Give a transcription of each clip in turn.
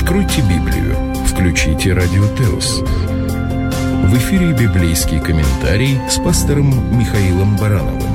Откройте Библию, включите Радио Теос. В эфире библейский комментарий с пастором Михаилом Барановым.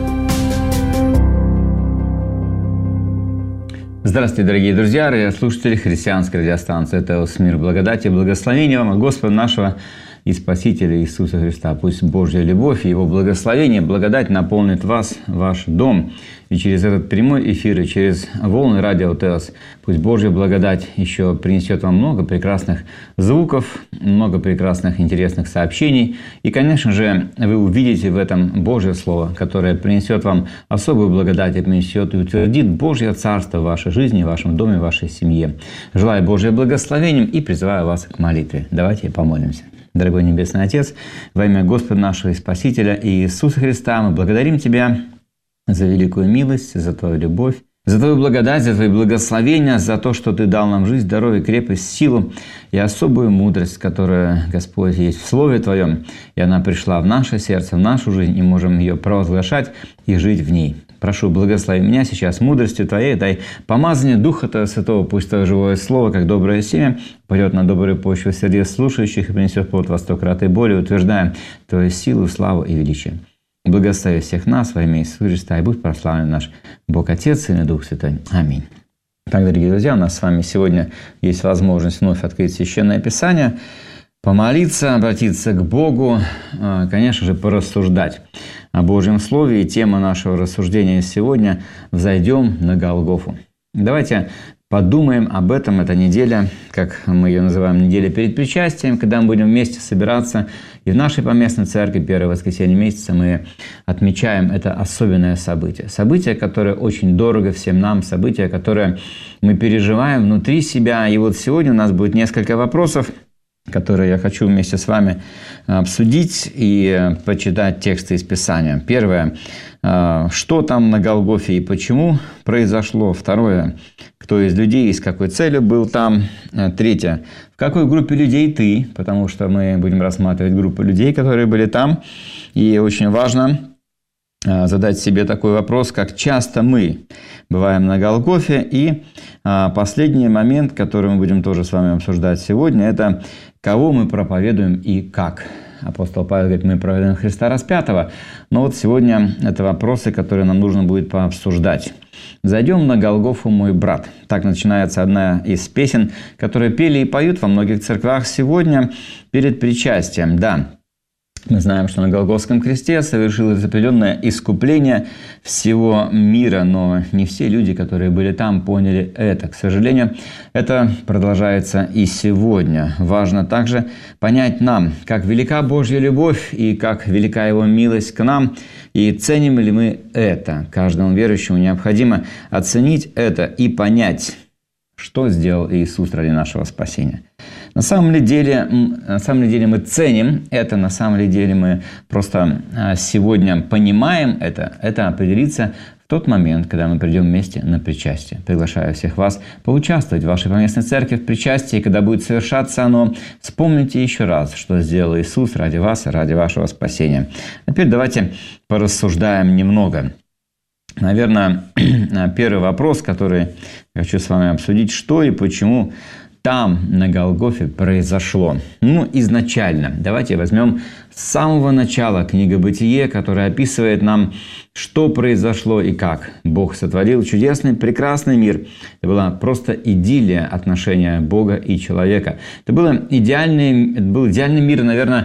Здравствуйте, дорогие друзья, радиослушатели христианской радиостанции «Теос». Мир, благодати и благословения вам от Господа нашего и Спасителя Иисуса Христа. Пусть Божья любовь и Его благословение, благодать наполнит вас, ваш дом. И через этот прямой эфир, и через волны радио Теос, пусть Божья благодать еще принесет вам много прекрасных звуков, много прекрасных интересных сообщений. И, конечно же, вы увидите в этом Божье Слово, которое принесет вам особую благодать и принесет и утвердит Божье Царство в вашей жизни, в вашем доме, в вашей семье. Желаю Божьего благословения и призываю вас к молитве. Давайте помолимся. Дорогой Небесный Отец, во имя Господа нашего и Спасителя Иисуса Христа, мы благодарим Тебя за великую милость, за Твою любовь, за Твою благодать, за Твои благословения, за то, что Ты дал нам жизнь, здоровье, крепость, силу и особую мудрость, которая, Господь, есть в Слове Твоем, и она пришла в наше сердце, в нашу жизнь, и можем ее провозглашать и жить в ней. Прошу, благослови меня сейчас мудростью Твоей, дай помазание Духа Твоего Святого, пусть Твое живое Слово, как доброе семя, пойдет на добрую почву сердец слушающих и принесет плод во 100 крат и более, утверждаем Твою силу, славу и величие. Благослови всех нас во имя Иисуса Христа, и будь прославлен наш Бог Отец, Сын и Дух Святой. Аминь. Так, дорогие друзья, у нас с вами сегодня есть возможность вновь открыть Священное Писание, помолиться, обратиться к Богу, конечно же, порассуждать о Божьем Слове. И тема нашего рассуждения сегодня «Взойдем на Голгофу». Давайте подумаем об этом. Эта неделя, как мы ее называем, неделя перед причастием, когда мы будем вместе собираться. И в нашей поместной церкви первое воскресенье месяца мы отмечаем это особенное событие. Событие, которое очень дорого всем нам, событие, которое мы переживаем внутри себя. И вот сегодня у нас будет несколько вопросов, которые я хочу вместе с вами обсудить и почитать тексты из Писания. Первое. Что там на Голгофе и почему произошло? Второе. Кто из людей и с какой целью был там? Третье. В какой группе людей ты? Потому что мы будем рассматривать группу людей, которые были там. И очень важно задать себе такой вопрос, как часто мы бываем на Голгофе. И последний момент, который мы будем тоже с вами обсуждать сегодня, это кого мы проповедуем и как. Апостол Павел говорит, мы проповедуем Христа распятого. Но вот сегодня это вопросы, которые нам нужно будет пообсуждать. «Зайдем на Голгофу, мой брат». Так начинается одна из песен, которые пели и поют во многих церквах сегодня перед причастием. Да, мы знаем, что на Голгофском кресте совершилось определенное искупление всего мира, но не все люди, которые были там, поняли это. К сожалению, это продолжается и сегодня. Важно также понять нам, как велика Божья любовь и как велика Его милость к нам, и ценим ли мы это. Каждому верующему необходимо оценить это и понять, что сделал Иисус ради нашего спасения. На самом ли деле мы ценим это, на самом деле мы просто сегодня понимаем это. Это определится в тот момент, когда мы придем вместе на причастие. Приглашаю всех вас поучаствовать в вашей поместной церкви в причастии, когда будет совершаться оно. Вспомните еще раз, что сделал Иисус ради вас и ради вашего спасения. Теперь давайте порассуждаем немного. Наверное, первый вопрос, который я хочу с вами обсудить, что и почему там, на Голгофе, произошло. Изначально. Давайте возьмем с самого начала книга «Бытие», которая описывает нам, что произошло и как. Бог сотворил чудесный, прекрасный мир. Это была просто идиллия отношения Бога и человека. Это был идеальный мир, наверное,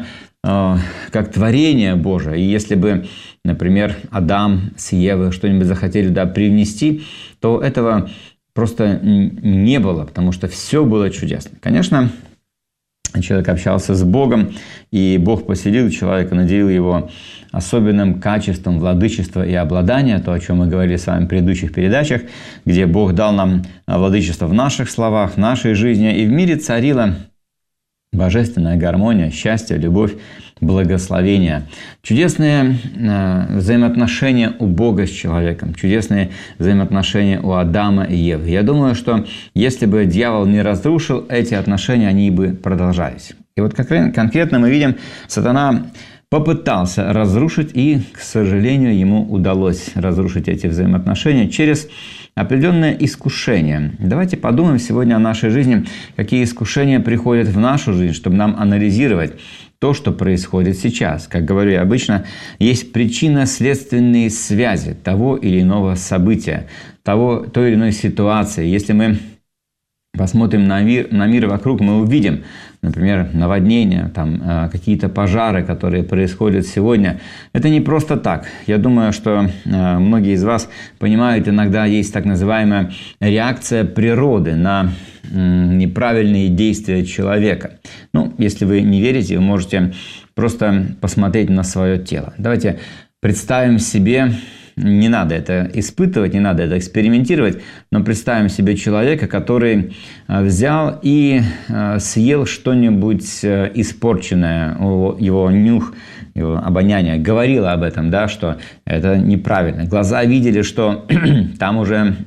как творение Божие. И если бы, например, Адам с Евой что-нибудь захотели привнести, то этого просто не было, потому что все было чудесно. Конечно, человек общался с Богом, и Бог поселил человека, наделил его особенным качеством владычества и обладания, то, о чем мы говорили с вами в предыдущих передачах, где Бог дал нам владычество в наших словах, в нашей жизни, и в мире царила божественная гармония, счастье, любовь, благословение. Чудесные взаимоотношения у Бога с человеком, чудесные взаимоотношения у Адама и Евы. Я думаю, что если бы дьявол не разрушил эти отношения, они бы продолжались. И вот конкретно мы видим, сатана попытался разрушить, и, к сожалению, ему удалось разрушить эти взаимоотношения через определенное искушение. Давайте подумаем сегодня о нашей жизни, какие искушения приходят в нашу жизнь, чтобы нам анализировать то, что происходит сейчас. Как говорю я обычно, есть причинно-следственные связи того или иного события, той или иной ситуации. Если мы посмотрим на мир вокруг, мы увидим, например, наводнения, какие-то пожары, которые происходят сегодня. Это не просто так. Я думаю, что многие из вас понимают, иногда есть так называемая реакция природы на неправильные действия человека. Если вы не верите, вы можете просто посмотреть на свое тело. Давайте представим себе, не надо это испытывать, не надо это экспериментировать, но представим себе человека, который взял и съел что-нибудь испорченное, его нюх, его обоняние говорило об этом, что это неправильно. Глаза видели, что там уже,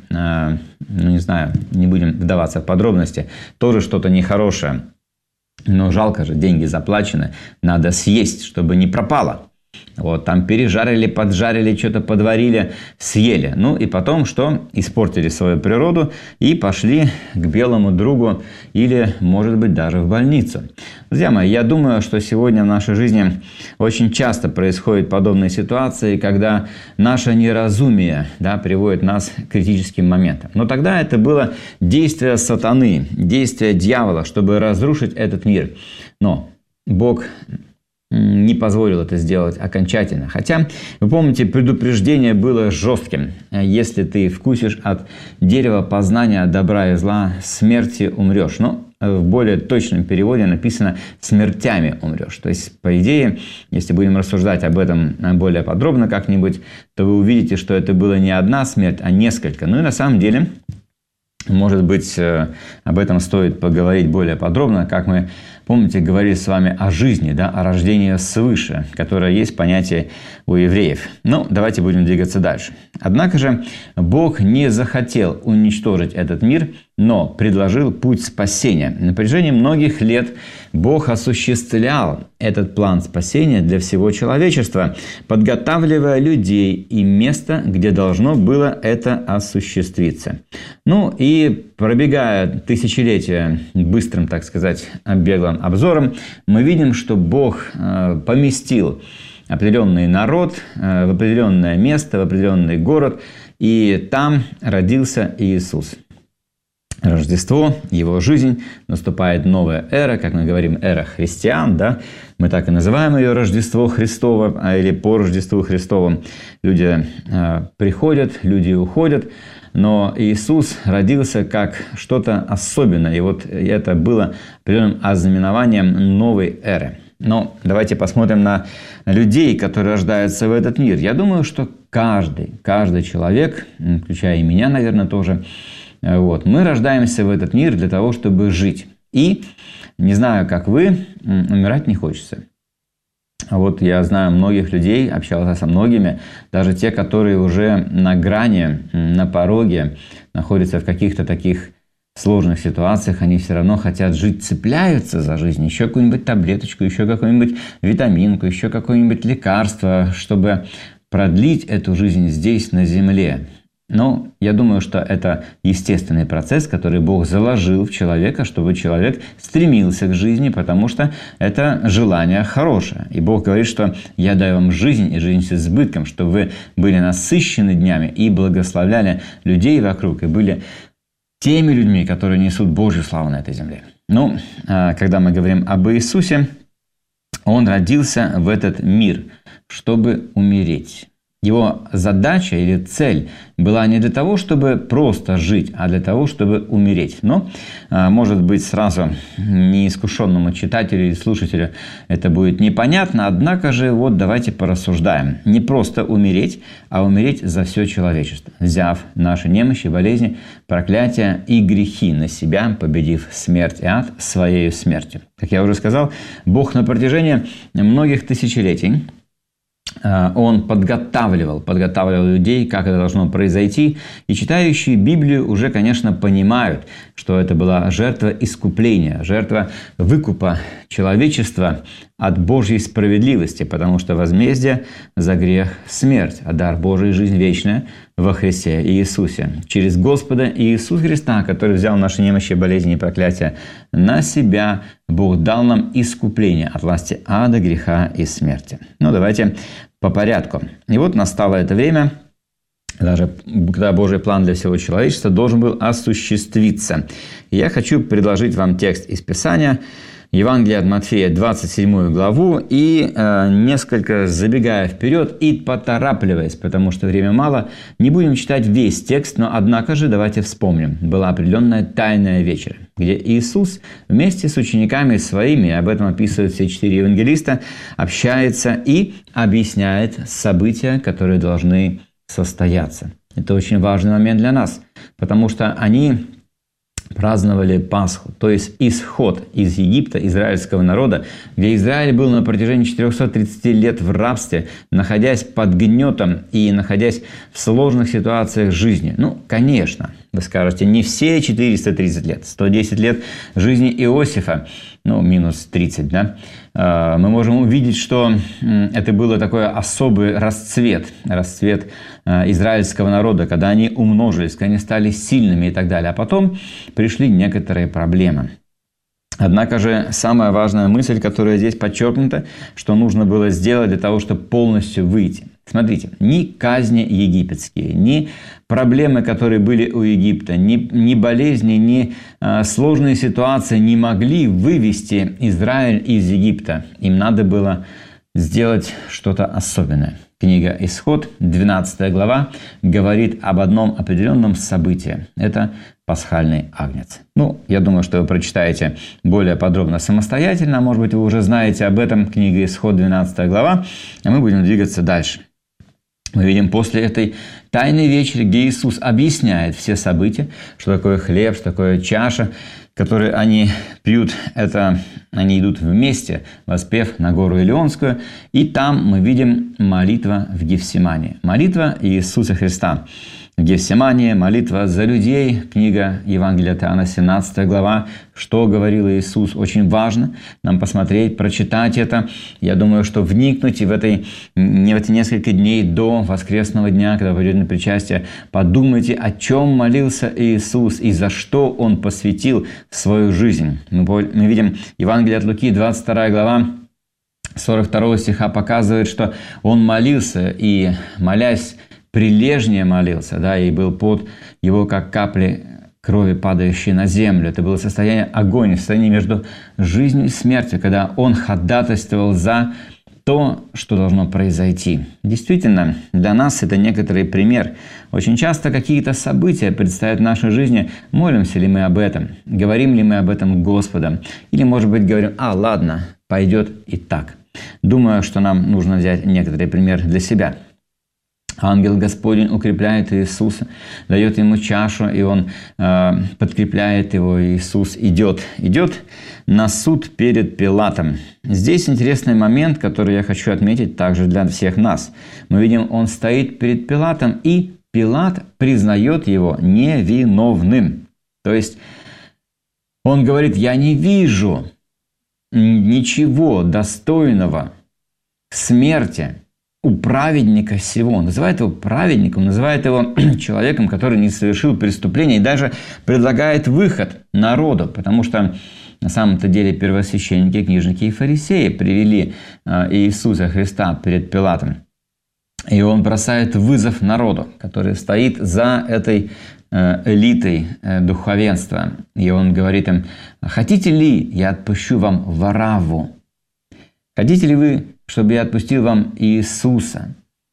не будем вдаваться в подробности, тоже что-то нехорошее. Но жалко же, деньги заплачены, надо съесть, чтобы не пропало. Там пережарили, поджарили, что-то подварили, съели. И потом что? Испортили свою природу и пошли к белому другу или, может быть, даже в больницу. Друзья мои, я думаю, что сегодня в нашей жизни очень часто происходят подобные ситуации, когда наше неразумие приводит нас к критическим моментам. Но тогда это было действие сатаны, действие дьявола, чтобы разрушить этот мир. Но Бог не позволил это сделать окончательно. Хотя, вы помните, предупреждение было жестким. Если ты вкусишь от дерева познания добра и зла, смерти умрешь. В более точном переводе написано «смертями умрешь». То есть, по идее, если будем рассуждать об этом более подробно как-нибудь, то вы увидите, что это была не одна смерть, а несколько. И на самом деле, может быть, об этом стоит поговорить более подробно, как мы, помните, говорили с вами о жизни, о рождении свыше, которое есть понятие у евреев. Давайте будем двигаться дальше. Однако же Бог не захотел уничтожить этот мир, но предложил путь спасения. На протяжении многих лет Бог осуществлял этот план спасения для всего человечества, подготавливая людей и место, где должно было это осуществиться. И пробегая тысячелетия быстрым, так сказать, беглым обзором, мы видим, что Бог поместил определенный народ в определенное место, в определенный город, и там родился Иисус. Рождество, его жизнь, наступает новая эра, как мы говорим, эра христиан, мы так и называем ее Рождество Христово, или по Рождеству Христову. Люди приходят, люди уходят, но Иисус родился как что-то особенное, и это было определенным ознаменованием новой эры. Но давайте посмотрим на людей, которые рождаются в этот мир. Я думаю, что каждый человек, включая и меня, наверное, тоже, мы рождаемся в этот мир для того, чтобы жить. И, не знаю, как вы, умирать не хочется. Я знаю многих людей, общался со многими, даже те, которые уже на грани, на пороге, находятся в каких-то таких сложных ситуациях, они все равно хотят жить, цепляются за жизнь, еще какую-нибудь таблеточку, еще какую-нибудь витаминку, еще какое-нибудь лекарство, чтобы продлить эту жизнь здесь, на земле. Но я думаю, что это естественный процесс, который Бог заложил в человека, чтобы человек стремился к жизни, потому что это желание хорошее. И Бог говорит, что «Я даю вам жизнь и жизнь с избытком, чтобы вы были насыщены днями и благословляли людей вокруг, и были теми людьми, которые несут Божью славу на этой земле». Когда мы говорим об Иисусе, Он родился в этот мир, чтобы умереть. Его задача или цель была не для того, чтобы просто жить, а для того, чтобы умереть. Но, может быть, сразу неискушенному читателю или слушателю это будет непонятно, однако же давайте порассуждаем. Не просто умереть, а умереть за все человечество, взяв наши немощи, болезни, проклятия и грехи на себя, победив смерть и ад своей смертью. Как я уже сказал, Бог на протяжении многих тысячелетий Он подготавливал людей, как это должно произойти. И читающие Библию уже, конечно, понимают, что это была жертва искупления, жертва выкупа человечества от Божьей справедливости, потому что возмездие за грех – смерть, а дар Божий – жизнь вечная во Христе Иисусе. Через Господа Иисуса Христа, который взял наши немощи, болезни и проклятия на себя, Бог дал нам искупление от власти ада, греха и смерти. Ну, давайте по порядку. И вот настало это время, даже когда Божий план для всего человечества должен был осуществиться. И я хочу предложить вам текст из Писания, Евангелие от Матфея, 27 главу, и несколько забегая вперед и поторапливаясь, потому что время мало, не будем читать весь текст, но однако же давайте вспомним. Была определенная тайная вечеря, где Иисус вместе с учениками своими, об этом описывают все 4 евангелиста, общается и объясняет события, которые должны состояться. Это очень важный момент для нас, потому что они праздновали Пасху, то есть исход из Египта израильского народа, где Израиль был на протяжении 430 лет в рабстве, находясь под гнетом и находясь в сложных ситуациях жизни. Ну, конечно, вы скажете, не все 430 лет, 110 лет жизни Иосифа, ну, минус 30, да, мы можем увидеть, что это был такой особый расцвет израильского народа, когда они умножились, когда они стали сильными и так далее. А потом пришли некоторые проблемы. Однако же самая важная мысль, которая здесь подчеркнута, что нужно было сделать для того, чтобы полностью выйти. Смотрите, ни казни египетские, ни проблемы, которые были у Египта, ни болезни, ни сложные ситуации не могли вывести Израиль из Египта. Им надо было сделать что-то особенное. Книга «Исход», 12 глава, говорит об одном определенном событии. Это пасхальный агнец. Ну, я думаю, что вы прочитаете более подробно самостоятельно. Может быть, вы уже знаете об этом. Книга «Исход», 12 глава. А мы будем двигаться дальше. Мы видим после этой тайной вечери, где Иисус объясняет все события, что такое хлеб, что такое чаша, которые они пьют, это они идут вместе, воспев на гору Илионскую. И там мы видим молитва в Гефсимании. Молитва Иисуса Христа в Гефсимании, молитва за людей. Книга Евангелия от Иоанна, 17 глава. Что говорил Иисус? Очень важно нам посмотреть, прочитать это. Я думаю, что вникнуть и в эти несколько дней до воскресного дня, когда вы пойдете на причастие, подумайте, о чем молился Иисус и за что Он посвятил свою жизнь. Мы видим Евангелие от Луки, 22 глава, 42 стиха показывает, что Он молился и, молясь, прилежнее молился, да, и был пот его, как капли крови, падающие на землю. Это было состояние агонии, состояние между жизнью и смертью, когда он ходатайствовал за то, что должно произойти. Действительно, для нас это некоторый пример. Очень часто какие-то события предстоят в нашей жизни. Молимся ли мы об этом? Говорим ли мы об этом Господом? Или, может быть, говорим, ладно, пойдет и так. Думаю, что нам нужно взять некоторый пример для себя. Ангел Господень укрепляет Иисуса, дает ему чашу, и он подкрепляет его. Иисус идет на суд перед Пилатом. Здесь интересный момент, который я хочу отметить также для всех нас. Мы видим, он стоит перед Пилатом, и Пилат признает его невиновным. То есть он говорит, я не вижу ничего достойного смерти у праведника сего. Он называет его праведником, называет его человеком, который не совершил преступления, и даже предлагает выход народу, потому что на самом-то деле первосвященники, книжники и фарисеи привели Иисуса Христа перед Пилатом. И он бросает вызов народу, который стоит за этой элитой духовенства. И он говорит им, хотите ли, я отпущу вам Варавву? Хотите ли вы, чтобы я отпустил вам Иисуса?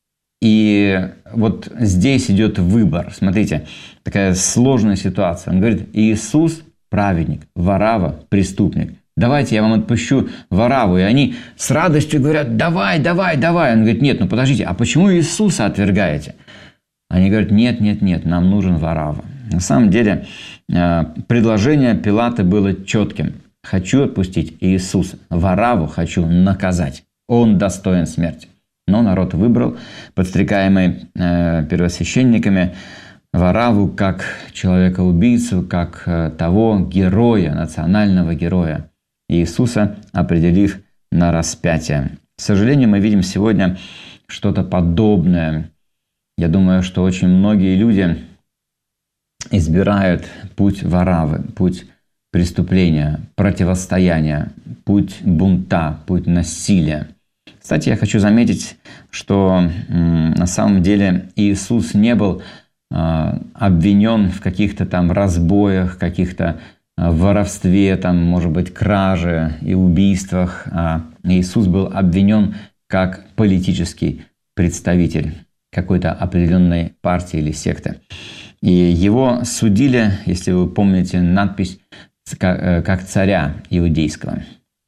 И вот здесь идет выбор. Смотрите, такая сложная ситуация. Он говорит, Иисус праведник, Варавва преступник. Давайте я вам отпущу Варавву. И они с радостью говорят, давай. Он говорит, нет, подождите, а почему Иисуса отвергаете? Они говорят, нет, нам нужен Варавва. На самом деле предложение Пилата было четким. Хочу отпустить Иисуса, Варавву хочу наказать. Он достоин смерти. Но народ выбрал, подстрекаемый первосвященниками, Варавву как человека-убийцу, как того героя, национального героя. Иисуса, определив на распятие. К сожалению, мы видим сегодня что-то подобное. Я думаю, что очень многие люди избирают путь воравы, путь преступления, противостояния, путь бунта, путь насилия. Кстати, я хочу заметить, что на самом деле Иисус не был обвинен в каких-то там разбоях, каких-то воровстве, там, может быть, краже и убийствах. Иисус был обвинен как политический представитель какой-то определенной партии или секты. И его судили, если вы помните надпись, как царя иудейского.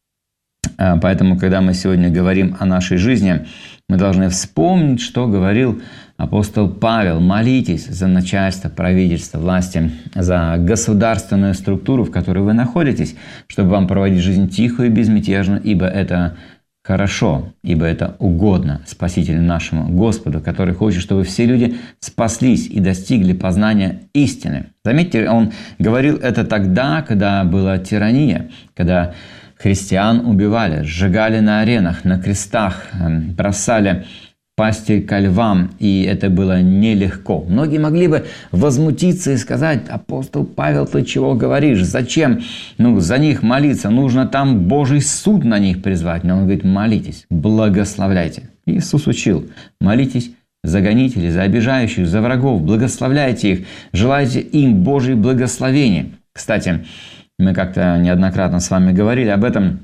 Поэтому, когда мы сегодня говорим о нашей жизни, мы должны вспомнить, что говорил апостол Павел. Молитесь за начальство, правительство, власти, за государственную структуру, в которой вы находитесь, чтобы вам проводить жизнь тихую и безмятежную, ибо это хорошо, ибо это угодно Спасителю нашему Господу, который хочет, чтобы все люди спаслись и достигли познания истины. Заметьте, он говорил это тогда, когда была тирания, когда христиан убивали, сжигали на аренах, на крестах, бросали пасти ко львам, и это было нелегко. Многие могли бы возмутиться и сказать: апостол Павел, ты чего говоришь? Зачем за них молиться? Нужно там Божий суд на них призвать. Но он говорит: молитесь, благословляйте. Иисус учил: молитесь за гонителей, за обижающих, за врагов, благословляйте их, желайте им Божьей благословения. Кстати, мы как-то неоднократно с вами говорили об этом,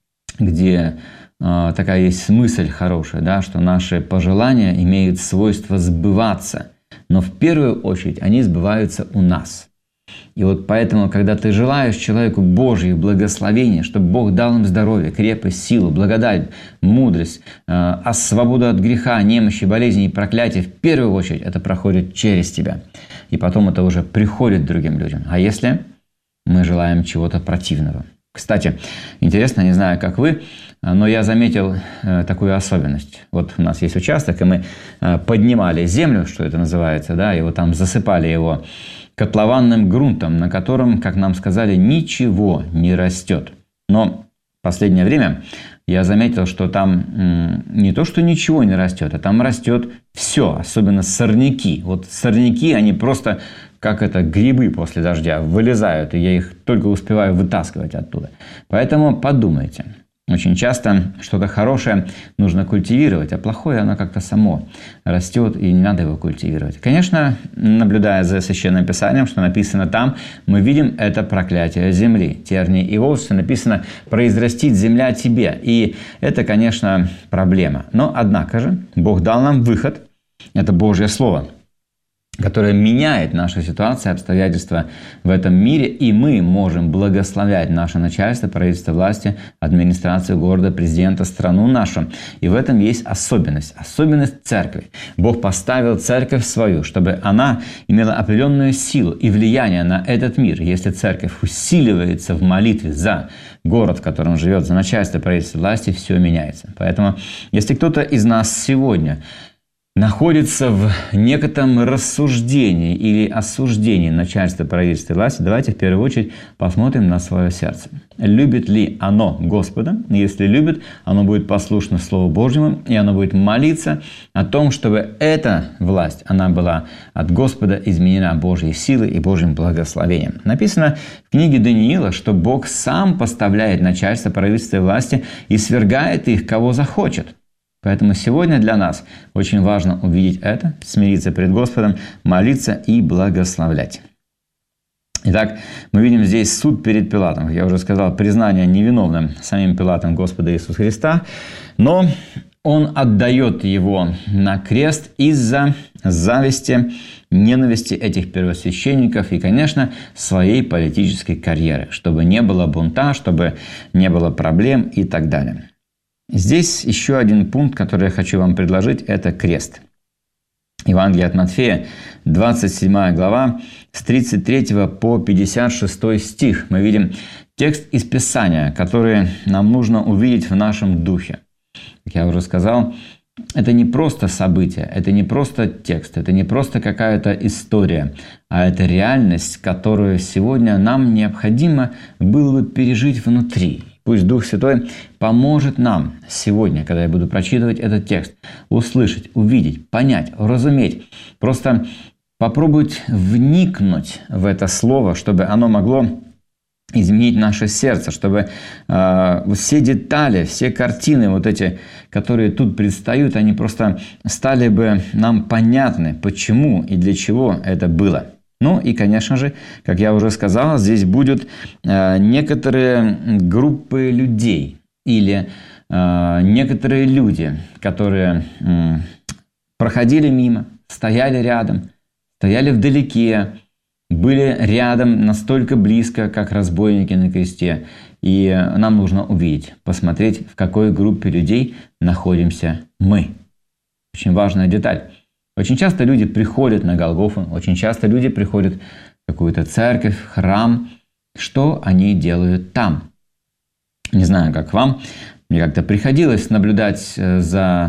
где такая есть мысль хорошая, да, что наши пожелания имеют свойство сбываться, но в первую очередь они сбываются у нас. И вот поэтому, когда ты желаешь человеку Божьих благословений, чтобы Бог дал им здоровье, крепость, силу, благодать, мудрость, свободу от греха, немощи, болезней и проклятий, в первую очередь это проходит через тебя. И потом это уже приходит к другим людям. А если мы желаем чего-то противного? Кстати, интересно, не знаю, как вы, но я заметил такую особенность. Вот у нас есть участок, и мы поднимали землю, что это называется, да, и вот там засыпали его котлованным грунтом, на котором, как нам сказали, ничего не растет. Но в последнее время я заметил, что там не то, что ничего не растет, а там растет все, особенно сорняки. Вот сорняки, они просто как грибы после дождя вылезают, и я их только успеваю вытаскивать оттуда. Поэтому подумайте. Очень часто что-то хорошее нужно культивировать, а плохое оно как-то само растет, и не надо его культивировать. Конечно, наблюдая за Священным Писанием, что написано там, мы видим это проклятие земли. Тернии и волосы написано «произрастит земля тебе». И это, конечно, проблема. Но, однако же, Бог дал нам выход. Это Божье Слово, которое меняет наши ситуации, обстоятельства в этом мире, и мы можем благословлять наше начальство, правительство, власти, администрацию города, президента, страну нашу. И в этом есть особенность церкви. Бог поставил церковь свою, чтобы она имела определенную силу и влияние на этот мир. Если церковь усиливается в молитве за город, в котором живет, за начальство, правительство, власти, все меняется. Поэтому, если кто-то из нас сегодня находится в некотором рассуждении или осуждении начальства, правительства и власти, давайте в первую очередь посмотрим на свое сердце. Любит ли оно Господа? Если любит, оно будет послушно Слову Божьему, и оно будет молиться о том, чтобы эта власть, она была от Господа изменена Божьей силой и Божьим благословением. Написано в книге Даниила, что Бог сам поставляет начальство, правительства и власти и свергает их, кого захочет. Поэтому сегодня для нас очень важно увидеть это, смириться перед Господом, молиться и благословлять. Итак, мы видим здесь суд перед Пилатом. Как я уже сказал, признание невиновным самим Пилатом Господа Иисуса Христа, но он отдает его на крест из-за зависти, ненависти этих первосвященников и, конечно, своей политической карьеры, чтобы не было бунта, чтобы не было проблем и так далее. Здесь еще один пункт, который я хочу вам предложить, это крест. Евангелие от Матфея, 27 глава, с 33 по 56 стих. Мы видим текст из Писания, который нам нужно увидеть в нашем духе. Как я уже сказал, это не просто событие, это не просто текст, это не просто какая-то история, а это реальность, которую сегодня нам необходимо было бы пережить внутри. Пусть Дух Святой поможет нам сегодня, когда я буду прочитывать этот текст, услышать, увидеть, понять, разуметь. Просто попробовать вникнуть в это слово, чтобы оно могло изменить наше сердце, чтобы все детали, все картины вот эти, которые тут предстают, они просто стали бы нам понятны, почему и для чего это было. Ну и, конечно же, как я уже сказал, здесь будут некоторые группы людей или некоторые люди, которые проходили мимо, стояли рядом, стояли вдалеке, были рядом настолько близко, как разбойники на кресте. И нам нужно увидеть, посмотреть, в какой группе людей находимся мы. Очень важная деталь. Очень часто люди приходят на Голгофу, очень часто люди приходят в какую-то церковь, храм. Что они делают там? Не знаю, как вам. Мне как-то приходилось наблюдать за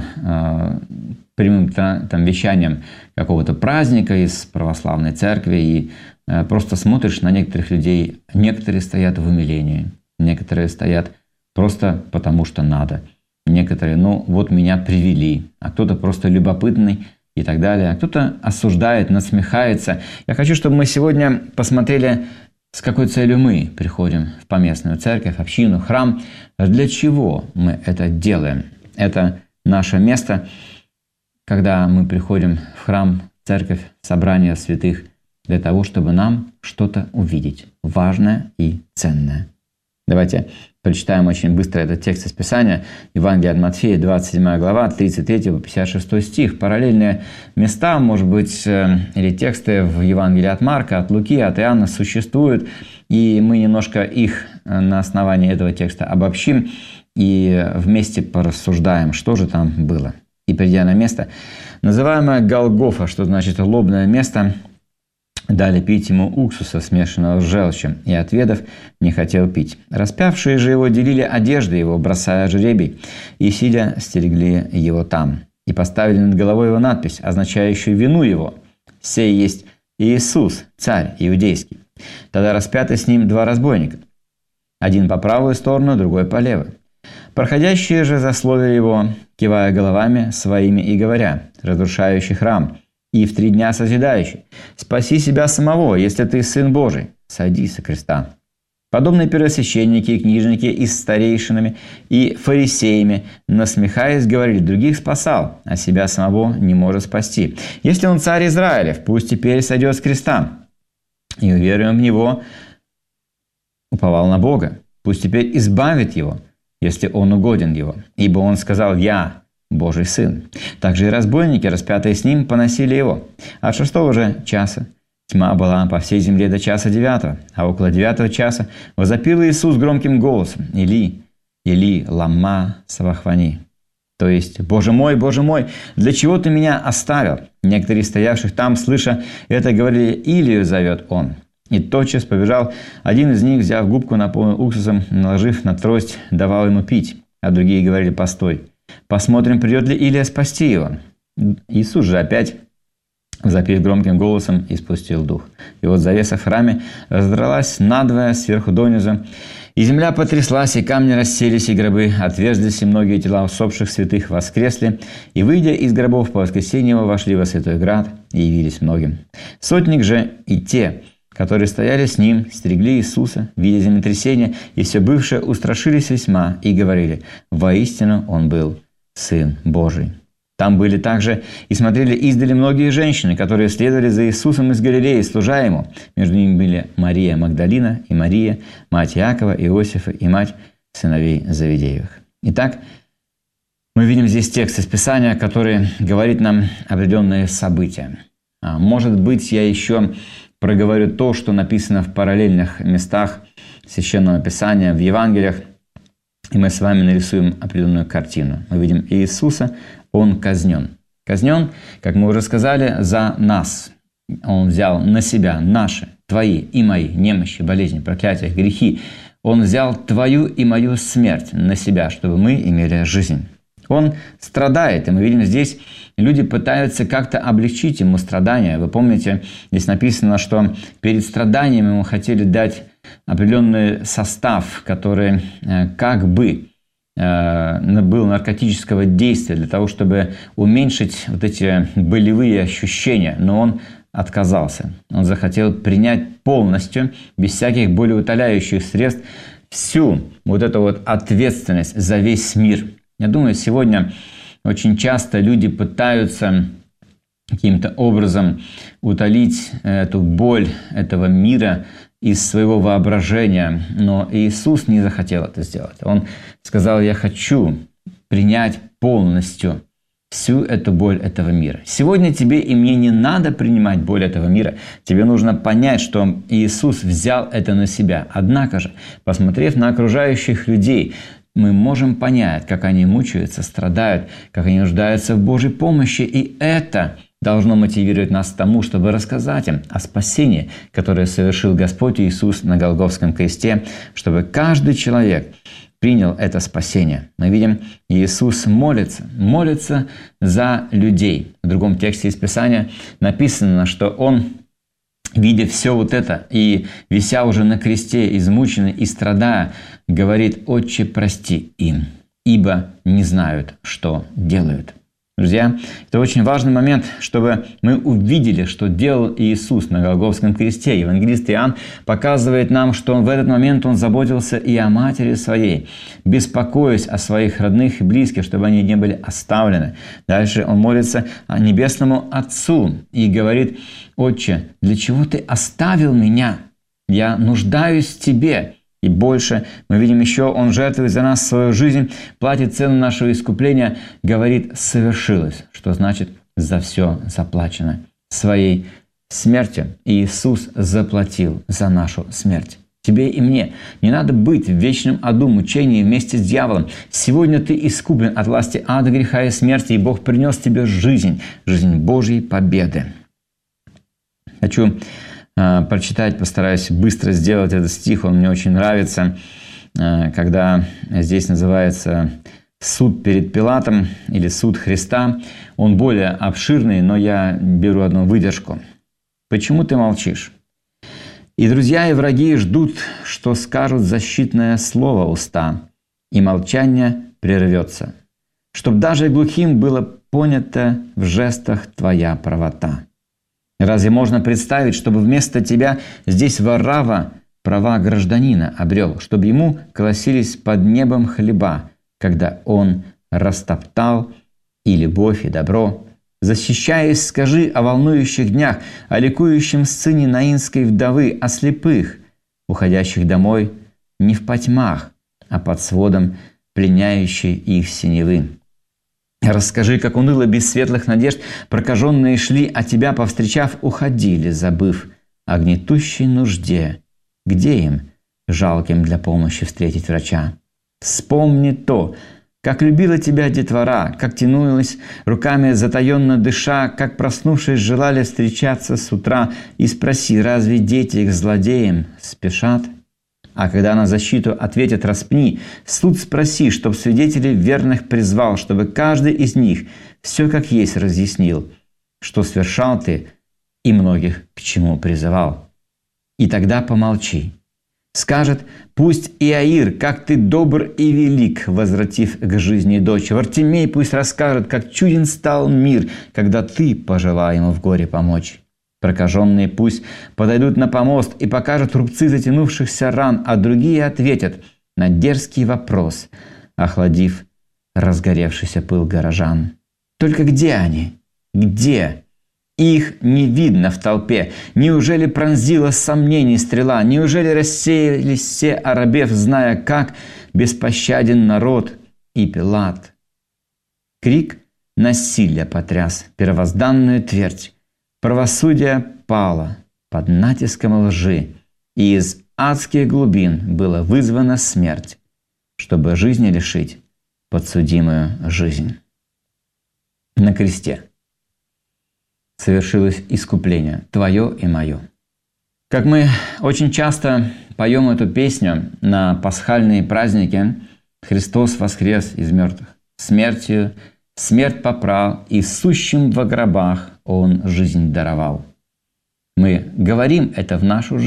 прямым там вещанием какого-то праздника из православной церкви, и просто смотришь на некоторых людей. Некоторые стоят в умилении, некоторые стоят просто потому, что надо. Некоторые, вот меня привели, а кто-то просто любопытный и так далее. А кто-то осуждает, насмехается. Я хочу, чтобы мы сегодня посмотрели, с какой целью мы приходим в поместную церковь, общину, храм. Для чего мы это делаем? Это наше место, когда мы приходим в храм, в церковь, в собрание святых, для того, чтобы нам что-то увидеть важное и ценное. Давайте прочитаем очень быстро этот текст из Писания. Евангелие от Матфея, 27 глава, 33 по 56 стих. Параллельные места, может быть, или тексты в Евангелии от Марка, от Луки, от Иоанна существуют. И мы немножко их на основании этого текста обобщим и вместе порассуждаем, что же там было. И придя на место, называемое Голгофа, что значит лобное место, дали пить ему уксуса, смешанного с желчью, и, отведав, не хотел пить. Распявшие же его делили одежды его, бросая жребий, и, сидя, стерегли его там. И поставили над головой его надпись, означающую вину его: «Сей есть Иисус, царь иудейский». Тогда распяты с ним два разбойника, один по правую сторону, другой по левую. Проходящие же засловили его, кивая головами своими и говоря: «Разрушающий храм и в 3 дня созидающий, спаси себя самого, если ты Сын Божий, сойди со креста». Подобные первосвященники и книжники и с старейшинами и фарисеями, насмехаясь, говорили: других спасал, а себя самого не может спасти. Если он царь Израилев, пусть теперь сойдет с креста. И, уверуем в него, уповал на Бога. Пусть теперь избавит его, если он угоден его. Ибо он сказал: «Я Божий Сын». Также и разбойники, распятые с ним, поносили его. От 6 же часа тьма была по всей земле до часа 9, а около 9 часа возопил Иисус громким голосом: «Или, Или, лама савахвани». То есть: Боже мой, для чего ты меня оставил?» Некоторые стоявших там, слыша это, говорили: «Илию зовет он». И тотчас побежал один из них, взяв губку, наполненную уксусом, наложив на трость, давал ему пить. А другие говорили: «Постой, посмотрим, придет ли Илия спасти его». Иисус же опять, запев громким голосом, испустил дух. И вот завеса в храме раздралась надвое сверху донизу, и земля потряслась, и камни расселись, и гробы отверзлись, и многие тела усопших святых воскресли, и, выйдя из гробов по воскресенье, вошли во святой град и явились многим. Сотник же и те, которые стояли с ним, стерегли Иисуса, видя землетрясение, и все бывшее устрашились весьма, и говорили: воистину он был Сын Божий. Там были также и смотрели издали многие женщины, которые следовали за Иисусом из Галилеи, служа ему. Между ними были Мария Магдалина и Мария, мать Иакова, Иосифа и мать сыновей Завидеевых. Итак, мы видим здесь текст из Писания, который говорит нам определенные события. Может быть, я еще проговорю то, что написано в параллельных местах Священного Писания, в Евангелиях, и мы с вами нарисуем определенную картину. Мы видим Иисуса, он казнен. Казнен, как мы уже сказали, за нас. Он взял на себя наши, твои и мои немощи, болезни, проклятия, грехи. Он взял твою и мою смерть на себя, чтобы мы имели жизнь. Он страдает, и мы видим здесь, люди пытаются как-то облегчить ему страдания. Вы помните, здесь написано, что перед страданиями ему хотели дать определенный состав, который как бы был наркотического действия для того, чтобы уменьшить вот эти болевые ощущения, но он отказался. Он захотел принять полностью, без всяких болеутоляющих средств, всю вот эту вот ответственность за весь мир. Я думаю, сегодня очень часто люди пытаются каким-то образом утолить эту боль этого мира из своего воображения, но Иисус не захотел это сделать. Он сказал: «Я хочу принять полностью всю эту боль этого мира». Сегодня тебе и мне не надо принимать боль этого мира. Тебе нужно понять, что Иисус взял это на себя. Однако же, посмотрев на окружающих людей, мы можем понять, как они мучаются, страдают, как они нуждаются в Божьей помощи. И это должно мотивировать нас к тому, чтобы рассказать им о спасении, которое совершил Господь Иисус на Голгофском кресте, чтобы каждый человек принял это спасение. Мы видим, Иисус молится за людей. В другом тексте из Писания написано, что Он, видя все вот это и вися уже на кресте, измученный и страдая, говорит: «Отче, прости им, ибо не знают, что делают». Друзья, это очень важный момент, чтобы мы увидели, что делал Иисус на Голгофском кресте. Евангелист Иоанн показывает нам, что в этот момент Он заботился и о матери своей, беспокоясь о своих родных и близких, чтобы они не были оставлены. Дальше Он молится о Небесному Отцу и говорит: «Отче, для чего Ты оставил меня? Я нуждаюсь в Тебе». И больше мы видим еще, Он жертвует за нас свою жизнь, платит цену нашего искупления, говорит: «Совершилось», что значит «за все заплачено». Своей смертью Иисус заплатил за нашу смерть. Тебе и мне не надо быть в вечном аду мучении вместе с дьяволом. Сегодня ты искуплен от власти ада, греха и смерти, и Бог принес тебе жизнь Божьей победы. Хочу прочитать, постараюсь быстро сделать этот стих, он мне очень нравится, когда здесь называется «суд перед Пилатом» или «суд Христа». Он более обширный, но я беру одну выдержку. «Почему ты молчишь? И друзья, и враги ждут, что скажут защитное слово уста, и молчание прервется, чтоб даже глухим было понято в жестах твоя правота. Разве можно представить, чтобы вместо тебя здесь Варрава права гражданина обрел, чтобы ему колосились под небом хлеба, когда он растоптал и любовь, и добро? Защищаясь, скажи о волнующих днях, о ликующем сыне наинской вдовы, о слепых, уходящих домой не в потьмах, а под сводом пленяющей их синевы. Расскажи, как уныло без светлых надежд прокаженные шли, а тебя, повстречав, уходили, забыв о гнетущей нужде. Где им, жалким для помощи, встретить врача? Вспомни то, как любила тебя детвора, как тянулась руками затаенно дыша, как, проснувшись, желали встречаться с утра, и спроси, разве дети их злодеям спешат? А когда на защиту ответят «распни», суд спроси, чтоб свидетелей верных призвал, чтобы каждый из них все как есть разъяснил, что свершал ты и многих к чему призывал. И тогда помолчи. Скажет: пусть Иаир, как ты добр и велик, возвратив к жизни дочь. Вартимей пусть расскажет, как чуден стал мир, когда ты пожелал ему в горе помочь. Прокаженные пусть подойдут на помост и покажут рубцы затянувшихся ран, а другие ответят на дерзкий вопрос, охладив разгоревшийся пыл горожан. Только где они? Где? Их не видно в толпе. Неужели пронзила сомнений стрела? Неужели рассеялись все, оробев, зная, как беспощаден народ и Пилат? Крик насилия потряс первозданную твердь. Правосудие пало под натиском лжи, и из адских глубин была вызвана смерть, чтобы жизни лишить подсудимую жизнь. На кресте совершилось искупление твое и мое. Как мы очень часто поем эту песню на пасхальные праздники, Христос воскрес из мертвых, смертью смерть поправ, и сущим во гробах Он жизнь даровал. Мы говорим это в нашу жизнь.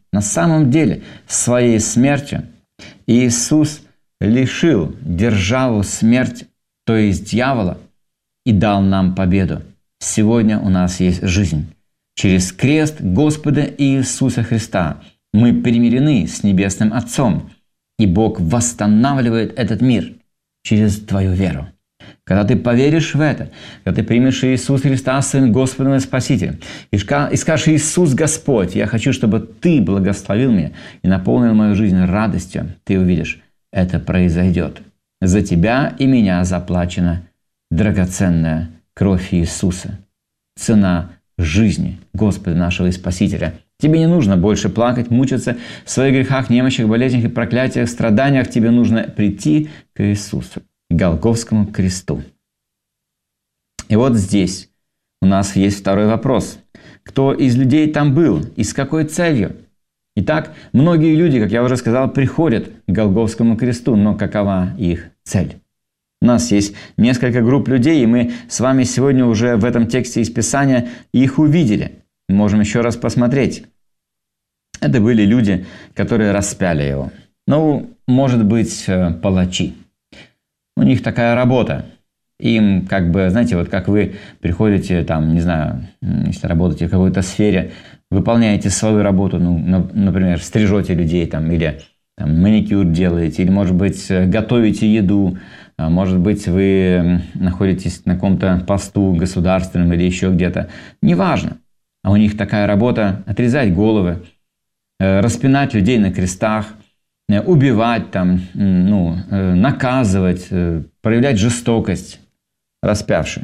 На самом деле, своей смертью Иисус лишил державу смерти, то есть дьявола, и дал нам победу. Сегодня у нас есть жизнь. Через крест Господа Иисуса Христа мы примирены с Небесным Отцом, и Бог восстанавливает этот мир через твою веру. Когда ты поверишь в это, когда ты примешь Иисуса Христа своим Господом и Спасителем, и скажешь: «Иисус Господь, я хочу, чтобы Ты благословил меня и наполнил мою жизнь радостью», ты увидишь, это произойдет. За тебя и меня заплачена драгоценная кровь Иисуса. Цена жизни Господа нашего и Спасителя. Тебе не нужно больше плакать, мучиться в своих грехах, немощах, болезнях и проклятиях, страданиях. Тебе нужно прийти к Иисусу, к Голгофскому кресту. И вот здесь у нас есть второй вопрос. Кто из людей там был и с какой целью? Итак, многие люди, как я уже сказал, приходят к Голгофскому кресту, но какова их цель? У нас есть несколько групп людей, и мы с вами сегодня уже в этом тексте из Писания их увидели. Можем еще раз посмотреть. Это были люди, которые распяли его. Ну, может быть, палачи. У них такая работа. Им как бы, знаете, вот как вы приходите, там, не знаю, если работаете в какой-то сфере, выполняете свою работу, ну, например, стрижете людей там, или там, маникюр делаете, или, может быть, готовите еду, может быть, вы находитесь на каком-то посту государственном или еще где-то. Неважно. А у них такая работа – отрезать головы, распинать людей на крестах, убивать, там, наказывать, проявлять жестокость распявшим.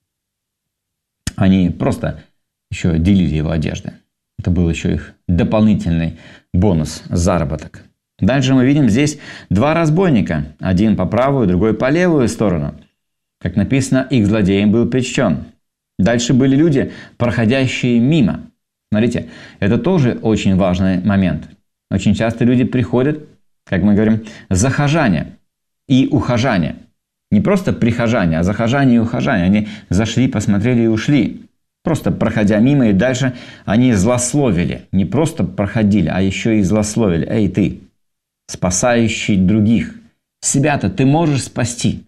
Они просто еще делили его одежды. Это был еще их дополнительный бонус, заработок. Дальше мы видим здесь два разбойника. Один по правую, другой по левую сторону. Как написано, их злодеем был причтен. Дальше были люди, проходящие мимо. Смотрите, это тоже очень важный момент. Очень часто люди приходят, как мы говорим, захожане и ухожане. Не просто прихожане, а захожане и ухожане. Они зашли, посмотрели и ушли. Просто проходя мимо, и дальше они злословили. Не просто проходили, а еще и злословили. Эй, ты, спасающий других, себя-то ты можешь спасти.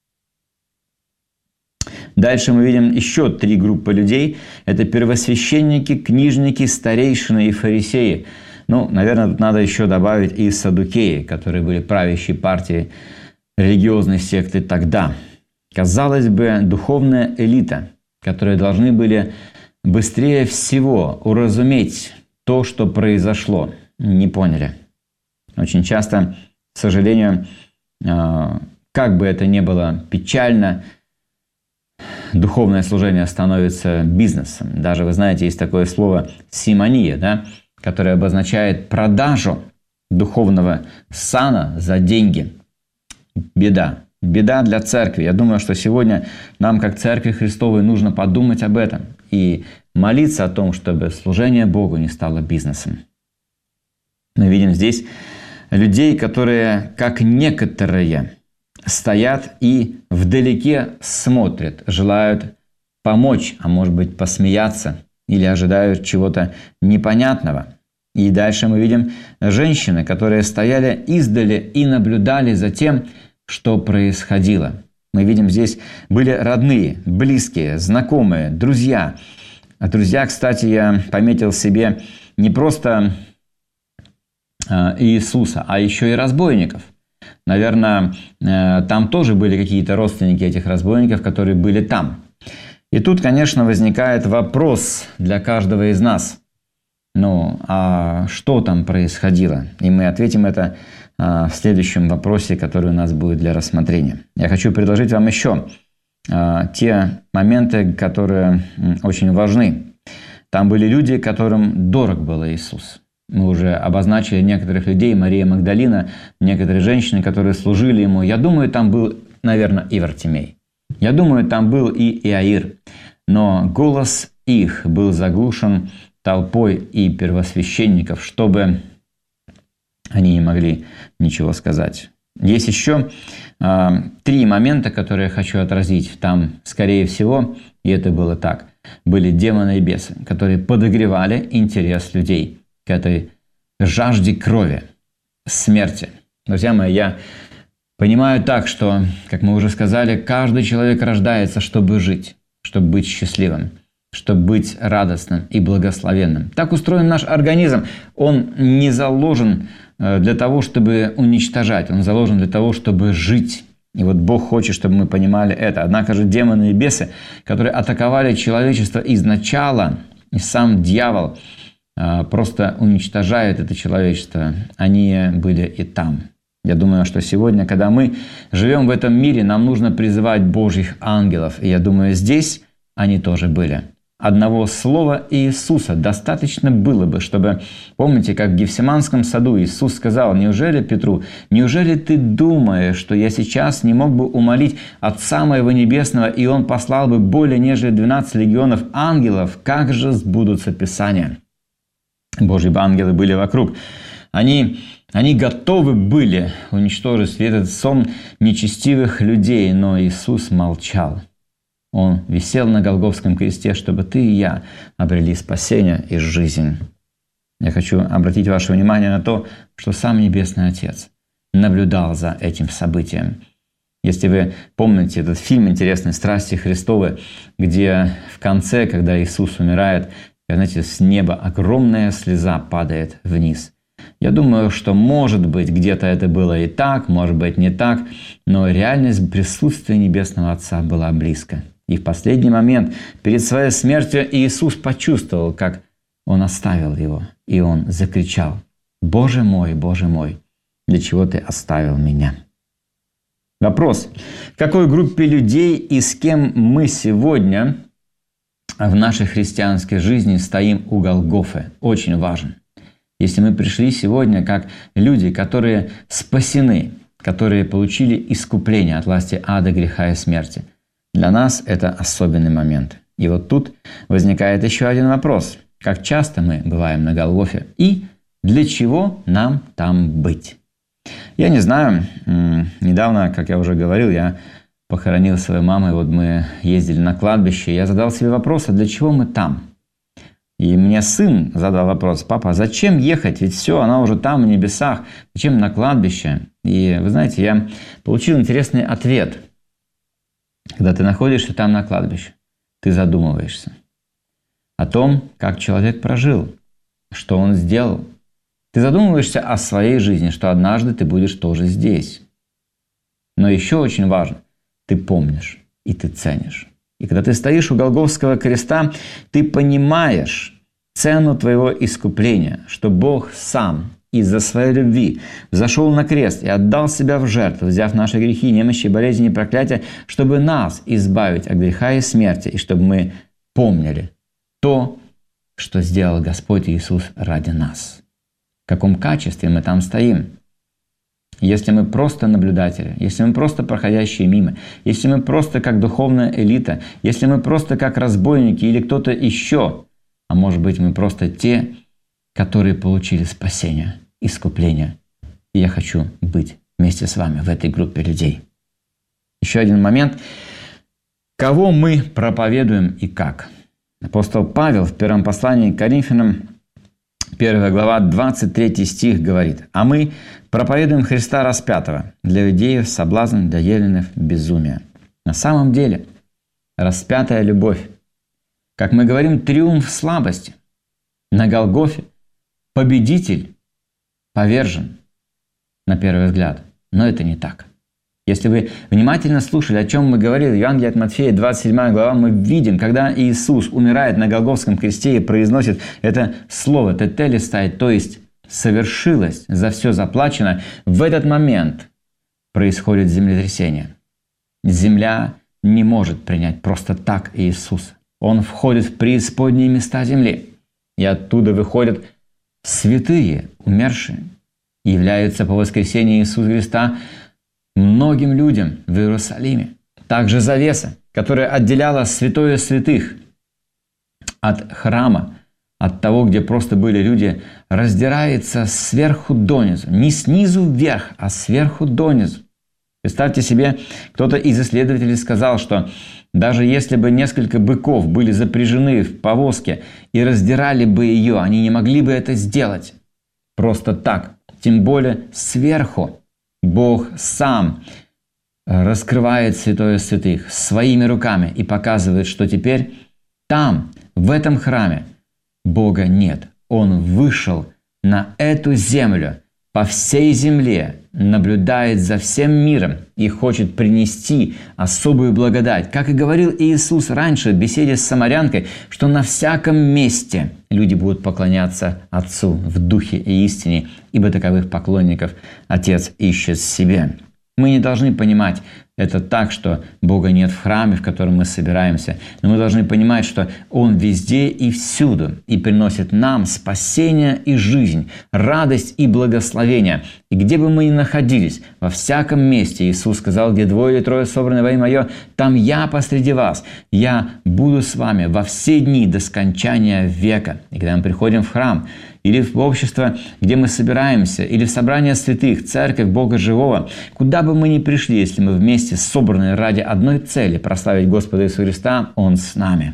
Дальше мы видим еще три группы людей. Это первосвященники, книжники, старейшины и фарисеи. Ну, наверное, тут надо еще добавить и саддукеи, которые были правящей партией религиозной секты тогда. Казалось бы, духовная элита, которые должны были быстрее всего уразуметь то, что произошло, не поняли. Очень часто, к сожалению, как бы это ни было печально, духовное служение становится бизнесом. Даже, вы знаете, есть такое слово «симония», да, которое обозначает продажу духовного сана за деньги. Беда. Беда для церкви. Я думаю, что сегодня нам, как Церкви Христовой, нужно подумать об этом и молиться о том, чтобы служение Богу не стало бизнесом. Мы видим здесь людей, которые, как некоторые, стоят и вдалеке смотрят, желают помочь, а может быть посмеяться или ожидают чего-то непонятного. И дальше мы видим женщины, которые стояли издали и наблюдали за тем, что происходило. Мы видим, здесь были родные, близкие, знакомые, друзья. А друзья, кстати, я пометил себе не просто Иисуса, а еще и разбойников. Наверное, там тоже были какие-то родственники этих разбойников, которые были там. И тут, конечно, возникает вопрос для каждого из нас. Ну, а что там происходило? И мы ответим это в следующем вопросе, который у нас будет для рассмотрения. Я хочу предложить вам еще те моменты, которые очень важны. Там были люди, которым дорог был Иисус. Мы уже обозначили некоторых людей, Мария Магдалина, некоторые женщины, которые служили Ему. Я думаю, там был, наверное, и Вартимей. Я думаю, там был и Иаир. Но голос их был заглушен толпой и первосвященников, чтобы они не могли ничего сказать. Есть еще три момента, которые я хочу отразить. Там, скорее всего, и это было так, были демоны и бесы, которые подогревали интерес людей к этой жажде крови, смерти. Друзья мои, я понимаю так, что, как мы уже сказали, каждый человек рождается, чтобы жить, чтобы быть счастливым, чтобы быть радостным и благословенным. Так устроен наш организм. Он не заложен для того, чтобы уничтожать. Он заложен для того, чтобы жить. И вот Бог хочет, чтобы мы понимали это. Однако же демоны и бесы, которые атаковали человечество изначала, и сам дьявол просто уничтожает это человечество, они были и там. Я думаю, что сегодня, когда мы живем в этом мире, нам нужно призывать Божьих ангелов. И я думаю, здесь они тоже были. Одного слова Иисуса достаточно было бы, чтобы, помните, как в Гефсиманском саду Иисус сказал: «Неужели, Петру, неужели ты думаешь, что я сейчас не мог бы умолить Отца Моего Небесного, и Он послал бы более нежели 12 легионов ангелов? Как же сбудутся Писания?» Божьи ангелы были вокруг. Они готовы были уничтожить этот сон нечестивых людей, но Иисус молчал. Он висел на Голгофском кресте, чтобы ты и я обрели спасение и жизнь. Я хочу обратить ваше внимание на то, что сам Небесный Отец наблюдал за этим событием. Если вы помните этот фильм «Интересные страсти Христовы», где в конце, когда Иисус умирает, знаете, с неба огромная слеза падает вниз. Я думаю, что, может быть, где-то это было и так, может быть, не так, но реальность присутствия Небесного Отца была близко. И в последний момент, перед своей смертью, Иисус почувствовал, как Он оставил Его. И Он закричал: Боже мой, для чего Ты оставил Меня?» Вопрос: в какой группе людей и с кем мы сегодня в нашей христианской жизни стоим у Голгофы? Очень важен. Если мы пришли сегодня как люди, которые спасены, которые получили искупление от власти ада, греха и смерти, для нас это особенный момент. И вот тут возникает еще один вопрос. Как часто мы бываем на Голгофе и для чего нам там быть? Я не знаю. Недавно, как я уже говорил, я похоронил свою маму, и вот мы ездили на кладбище. Я задал себе вопрос: а для чего мы там? И мне сын задал вопрос: папа, зачем ехать? Ведь все, она уже там, в небесах. Зачем на кладбище? И вы знаете, я получил интересный ответ. Когда ты находишься там на кладбище, ты задумываешься о том, как человек прожил, что он сделал. Ты задумываешься о своей жизни, что однажды ты будешь тоже здесь. Но еще очень важно, ты помнишь и ты ценишь. И когда ты стоишь у Голгофского креста, ты понимаешь цену твоего искупления, что Бог сам из-за своей любви взошел на крест и отдал себя в жертву, взяв наши грехи, немощи, болезни и проклятия, чтобы нас избавить от греха и смерти, и чтобы мы помнили то, что сделал Господь Иисус ради нас. В каком качестве мы там стоим? Если мы просто наблюдатели, если мы просто проходящие мимо, если мы просто как духовная элита, если мы просто как разбойники или кто-то еще, а может быть мы просто те, которые получили спасение, искупление. И я хочу быть вместе с вами в этой группе людей. Еще один момент. Кого мы проповедуем и как? Апостол Павел в первом послании к Коринфянам, 1 глава, 23 стих говорит: «А мы проповедуем Христа распятого, для иудеев соблазн, для еленов безумие». На самом деле, распятая любовь, как мы говорим, триумф слабости. На Голгофе победитель повержен, на первый взгляд, но это не так. Если вы внимательно слушали, о чем мы говорили в Евангелии от Матфея, 27 глава, мы видим, когда Иисус умирает на Голгофском кресте и произносит это слово «тетелестай», то есть «совершилось, за все заплачено», в этот момент происходит землетрясение. Земля не может принять просто так Иисуса. Он входит в преисподние места земли, и оттуда выходят святые, умершие, и являются по воскресении Иисуса Христа многим людям в Иерусалиме. Также завеса, которая отделяла святое святых от храма, от того, где просто были люди, раздирается сверху донизу. Не снизу вверх, а сверху донизу. Представьте себе, кто-то из исследователей сказал, что даже если бы несколько быков были запряжены в повозке и раздирали бы ее, они не могли бы это сделать. просто так, тем более сверху. Бог сам раскрывает святое святых своими руками и показывает, что теперь там, в этом храме, Бога нет. Он вышел на эту землю, по всей земле, наблюдает за всем миром и хочет принести особую благодать. Как и говорил Иисус раньше в беседе с самарянкой, что на всяком месте люди будут поклоняться Отцу в духе и истине, ибо таковых поклонников Отец ищет себе. Мы не должны понимать это так, что Бога нет в храме, в котором мы собираемся. Но мы должны понимать, что Он везде и всюду и приносит нам спасение и жизнь, радость и благословение. И где бы мы ни находились, во всяком месте, Иисус сказал, где 2 или 3 собраны во имя Мое, там Я посреди вас. Я буду с вами во все дни до скончания века. И когда мы приходим в храм, или в общество, где мы собираемся, или в собрание святых, церковь Бога Живого, куда бы мы ни пришли, если мы вместе собраны ради одной цели – прославить Господа Иисуса Христа, Он с нами.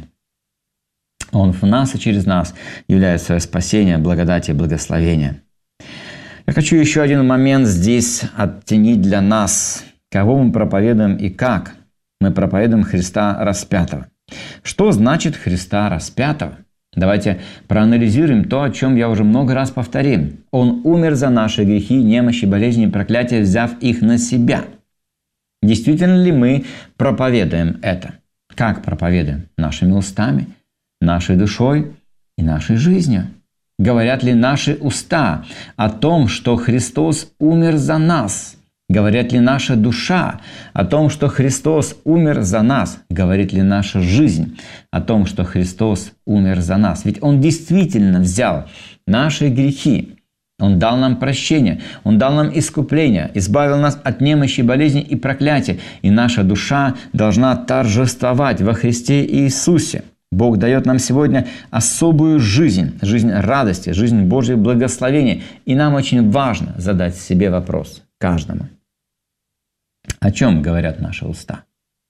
Он в нас и через нас являет свое спасение, благодать и благословение. Я хочу еще один момент здесь оттенить для нас, кого мы проповедуем и как. Мы проповедуем Христа распятого. Что значит Христа распятого? Давайте проанализируем то, о чем я уже много раз повторил. Он умер за наши грехи, немощи, болезни и проклятия, взяв их на себя. Действительно ли мы проповедуем это? Как проповедуем? Нашими устами, нашей душой и нашей жизнью. Говорят ли наши уста о том, что Христос умер за нас? Говорит ли наша душа о том, что Христос умер за нас? Говорит ли наша жизнь о том, что Христос умер за нас? Ведь Он действительно взял наши грехи. Он дал нам прощение, Он дал нам искупление, избавил нас от немощи, болезни и проклятия. И наша душа должна торжествовать во Христе Иисусе. Бог дает нам сегодня особую жизнь, жизнь радости, жизнь Божьего благословения. И нам очень важно задать себе вопрос, каждому. О чем говорят наши уста?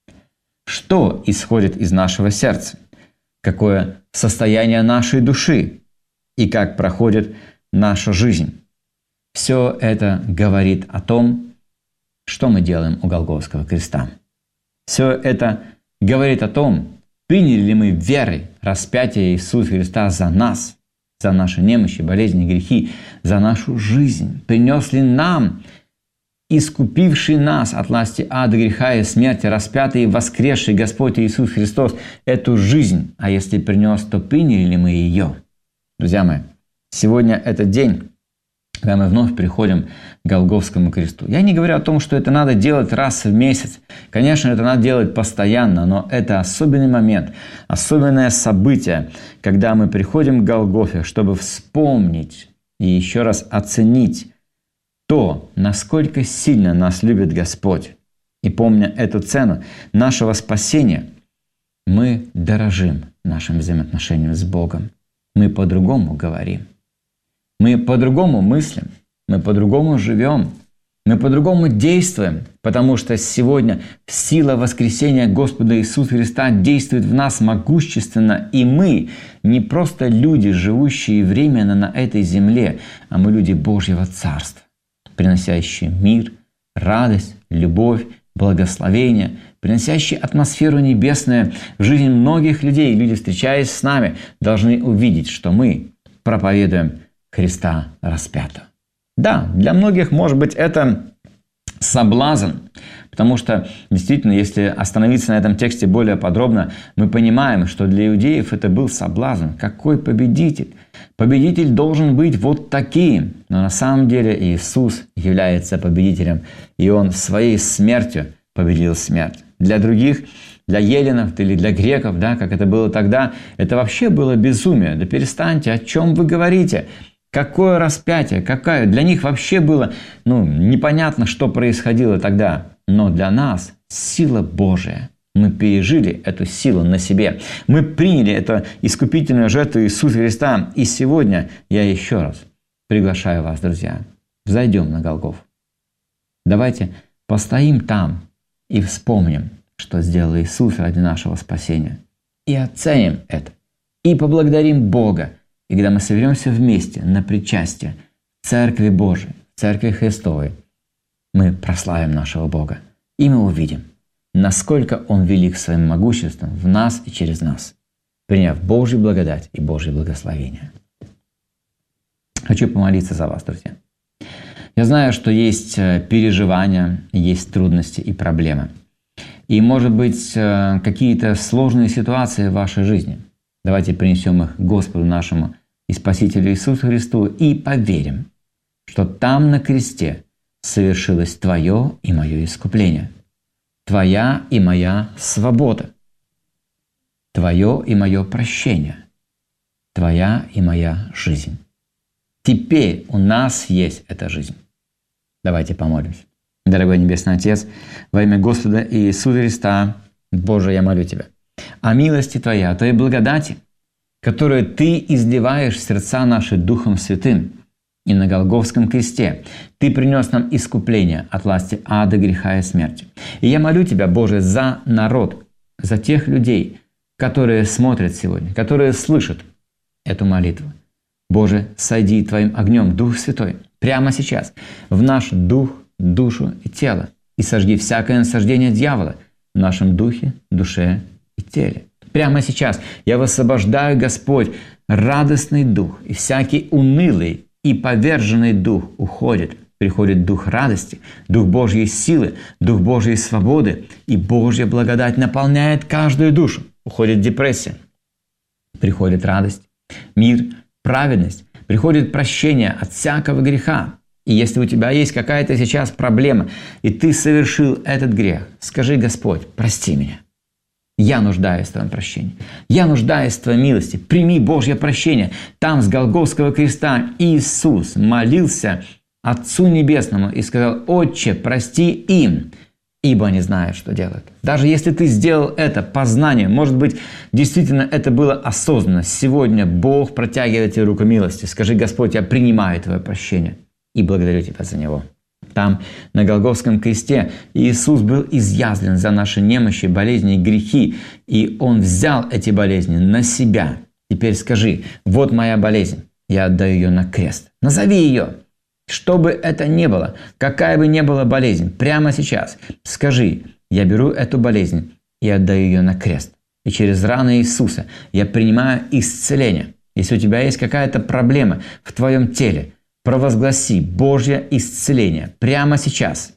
Что исходит из нашего сердца? Какое состояние нашей души? И как проходит наша жизнь? Все это говорит о том, что мы делаем у Голгофского креста. Все это говорит о том, приняли ли мы верой распятие Иисуса Христа за нас, за наши немощи, болезни, грехи, за нашу жизнь. Принес ли нам искупивший нас от власти ада, греха и смерти, распятый и воскресший Господь Иисус Христос эту жизнь. А если принес, то приняли ли мы ее? Друзья мои, сегодня этот день, когда мы вновь приходим к Голгофскому кресту. Я не говорю о том, что это надо делать раз в месяц. Конечно, это надо делать постоянно, но это особенный момент, особенное событие, когда мы приходим к Голгофе, чтобы вспомнить и еще раз оценить то, насколько сильно нас любит Господь. И помня эту цену нашего спасения, мы дорожим нашим взаимоотношением с Богом. Мы по-другому говорим. Мы по-другому мыслим. Мы по-другому живем. Мы по-другому действуем, потому что сегодня сила воскресения Господа Иисуса Христа действует в нас могущественно, и мы не просто люди, живущие временно на этой земле, а мы люди Божьего Царства, приносящие мир, радость, любовь, благословение, приносящие атмосферу небесную в жизнь многих людей. Люди, встречаясь с нами, должны увидеть, что мы проповедуем Христа распятого. Да, для многих, может быть, это соблазн, потому что, действительно, если остановиться на этом тексте более подробно, мы понимаем, что для иудеев это был соблазн. Какой победитель? Победитель должен быть вот таким. Но на самом деле Иисус является победителем, и Он своей смертью победил смерть. Для других, для эллинов или для греков, да, как это было тогда, это вообще было безумие. Да перестаньте, о чем вы говорите? Какое распятие? Какая? Для них вообще было непонятно, что происходило тогда. Но для нас сила Божия. Мы пережили эту силу на себе. Мы приняли эту искупительную жертву Иисуса Христа. И сегодня я еще раз приглашаю вас, друзья, взойдем на Голгофу. Давайте постоим там и вспомним, что сделал Иисус ради нашего спасения. И оценим это. И поблагодарим Бога. И когда мы соберемся вместе на причастие, в Церкви Божией, Церкви Христовой, мы прославим нашего Бога. И мы увидим, насколько Он велик своим могуществом в нас и через нас, приняв Божью благодать и Божье благословение. Хочу помолиться за вас, друзья. Я знаю, что есть переживания, есть трудности и проблемы. И, может быть, какие-то сложные ситуации в вашей жизни. Давайте принесем их Господу нашему и Спасителю Иисусу Христу и поверим, что там на кресте совершилось Твое и мое искупление, Твоя и моя свобода, Твое и мое прощение, Твоя и моя жизнь. Теперь у нас есть эта жизнь. Давайте помолимся. Дорогой Небесный Отец, во имя Господа Иисуса Христа, Боже, я молю Тебя о милости Твоей, о Твоей благодати, которую Ты изливаешь в сердца наши Духом Святым. И на Голгофском кресте Ты принес нам искупление от власти ада, греха и смерти. И я молю Тебя, Боже, за народ, за тех людей, которые смотрят сегодня, которые слышат эту молитву. Боже, сойди Твоим огнем, Дух Святой, прямо сейчас в наш дух, душу и тело, и сожги всякое насаждение дьявола в нашем духе, душе и теле. Прямо сейчас я высвобождаю, Господь, радостный дух, и всякий унылый и поверженный дух уходит. Приходит дух радости, дух Божьей силы, дух Божьей свободы, и Божья благодать наполняет каждую душу. Уходит депрессия, приходит радость, мир, праведность, приходит прощение от всякого греха. И если у тебя есть какая-то сейчас проблема, и ты совершил этот грех, скажи: Господь, прости меня. Я нуждаюсь в Твоем прощении. Я нуждаюсь в Твоей милости. Прими Божье прощение. Там, с Голгофского креста, Иисус молился Отцу Небесному и сказал: «Отче, прости им, ибо они знают, что делают». Даже если ты сделал это по знанию, может быть, действительно это было осознанно, сегодня Бог протягивает тебе руку милости. Скажи: Господь, я принимаю Твое прощение и благодарю Тебя за него. Там, на Голгофском кресте, Иисус был изъязвлен за наши немощи, болезни и грехи, и Он взял эти болезни на себя. Теперь скажи: вот моя болезнь, я отдаю ее на крест. Назови ее. Что бы это ни было, какая бы ни была болезнь, прямо сейчас скажи: я беру эту болезнь и отдаю ее на крест. И через раны Иисуса я принимаю исцеление. Если у тебя есть какая-то проблема в твоем теле, провозгласи Божье исцеление прямо сейчас.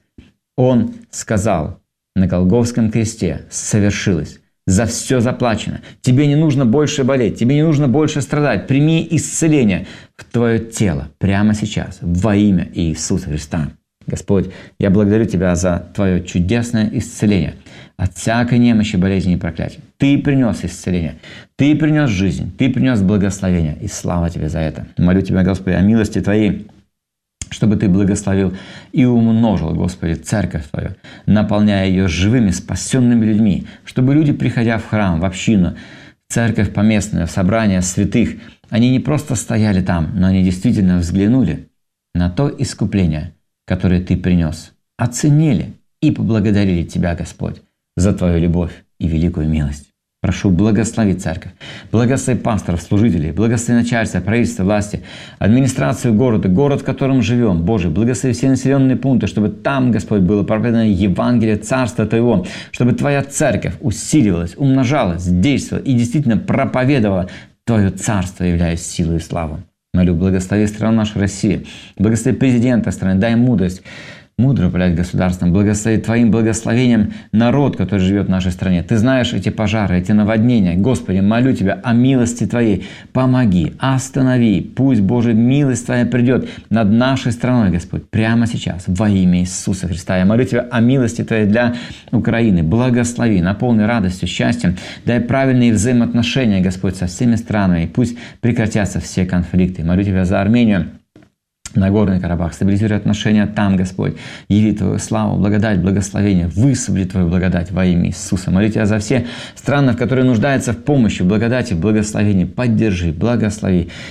Он сказал на Голгофском кресте: совершилось. За все заплачено. Тебе не нужно больше болеть, тебе не нужно больше страдать. Прими исцеление в твое тело прямо сейчас во имя Иисуса Христа. Господь, я благодарю Тебя за Твое чудесное исцеление от всякой немощи, болезни и проклятия. Ты принес исцеление, Ты принес жизнь, Ты принес благословение. И слава Тебе за это. Молю Тебя, Господи, о милости Твоей, чтобы Ты благословил и умножил, Господи, церковь Твою, наполняя ее живыми, спасенными людьми, чтобы люди, приходя в храм, в общину, в церковь поместную, в собрание святых, они не просто стояли там, но они действительно взглянули на то искупление, которое Ты принес, оценили и поблагодарили Тебя, Господь, за Твою любовь и великую милость. Прошу, благослови церковь, благослови пасторов, служителей, благослови начальство, правительство, власти, администрацию города, город, в котором живем. Боже, благослови все населенные пункты, чтобы там, Господь, было проповедано Евангелие Царства Твоего, чтобы Твоя церковь усиливалась, умножалась, действовала и действительно проповедовала Твое Царство, являясь силой и славой. Молю, благослови страну нашу Россию, благослови президента страны, дай мудрость, мудро управлять государством, благослови Твоим благословением народ, который живет в нашей стране. Ты знаешь эти пожары, эти наводнения. Господи, молю Тебя о милости Твоей. Помоги, останови. Пусть, Боже, милость Твоя придет над нашей страной, Господь, прямо сейчас, во имя Иисуса Христа. Я молю Тебя о милости Твоей для Украины. Благослови, наполни радостью, счастьем. Дай правильные взаимоотношения, Господь, со всеми странами. И пусть прекратятся все конфликты. Молю Тебя за Армению, Нагорный Карабах, стабилизируй отношения там, Господь. Яви Твою славу, благодать, благословение. Высвободи Твою благодать во имя Иисуса. Молю Тебя за все страны, которые нуждаются в помощи, в благодати, в благословении. Поддержи, благослови.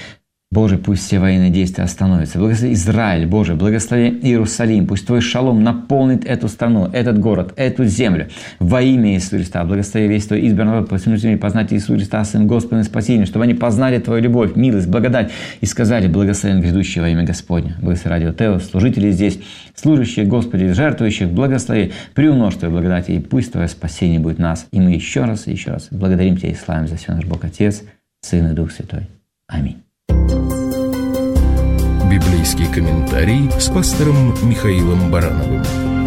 Боже, пусть все военные действия остановятся. Благослови Израиль, Боже, благослови Иерусалим. Пусть Твой шалом наполнит эту страну, этот город, эту землю. Во имя Иисуса Христа. Благослови весь Твой избранный народ, по всему земле познать Иисуса Христа, Сын Господа и Спасителя, чтобы они познали Твою любовь, милость, благодать и сказали: благословен грядущий во имя Господня. Благослови Радио Теос, служители здесь, служащие, Господи, жертвующих, благослови, приумножь Твою благодать, и пусть Твое спасение будет нас. И мы еще раз благодарим Тебя и славим за все наш Бог Отец, Сын и Дух Святой. Аминь. Библейский комментарий с пастором Михаилом Барановым.